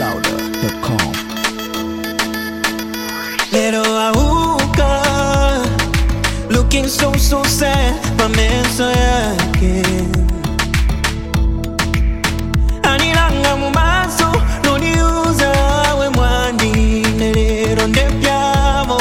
zlouder.com. Little Auka, looking so sad, pamenso yake anilanga mumaso noniuza we mwandi nelero ndepyamo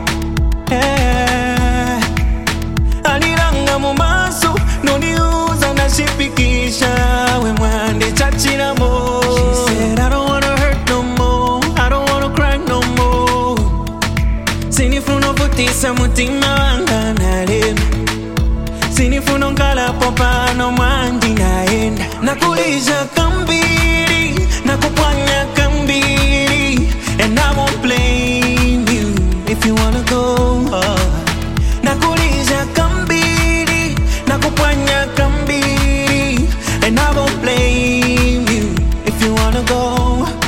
anilanga mumaso noniuza nashipikisha we mwandi chachiramo. She said I don't wanna hurt no more, I don't wanna cry no more. Sinifuno vutisa mutima wanga nalema, sinifuno nkala popa no mwandi naenda. Nakulisha kambiri, nakupwanya kambiri, and I won't blame you if you wanna go. Nakulisha kambiri, nakupwanya kambiri, and I won't blame you if you wanna go.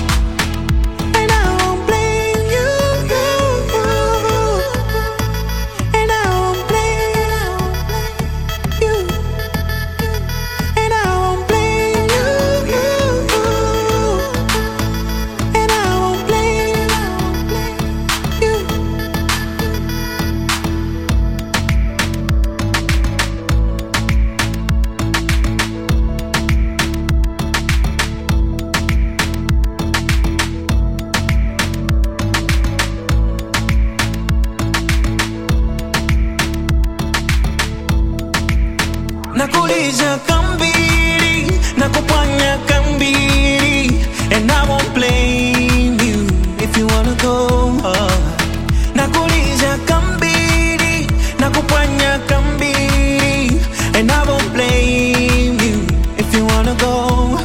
Nakulisha kambiri, nakupwanya kambiri, and I won't blame you if you wanna go. Nakulisha kambiri, nakupwanya kambiri, and I won't blame you if you wanna go.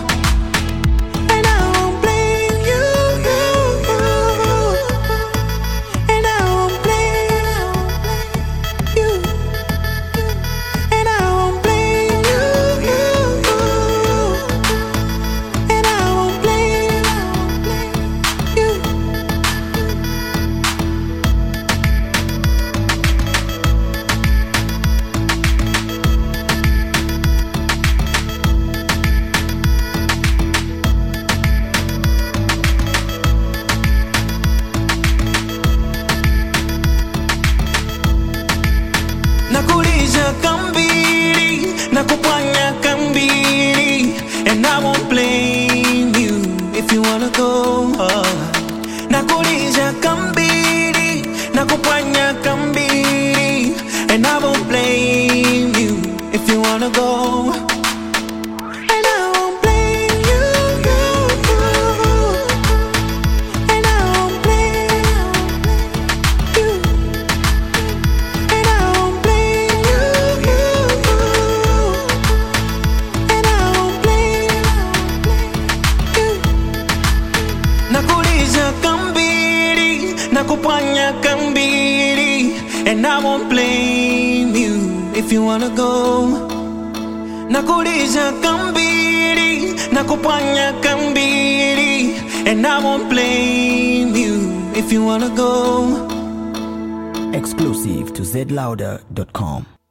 Nakulisha kambiri, nakupwanya kambiri, and I won't blame you if you wanna go. Nakulisha kambiri, nakupwanya kambiri, and I won't blame you if you wanna go. Nakulisha kambiri, nakupwanya kambiri, and I won't blame you if you wanna go. Nakulisha kambiri, nakupwanya kambiri, and I won't blame you if you wanna go. Exclusive to zlouder.com.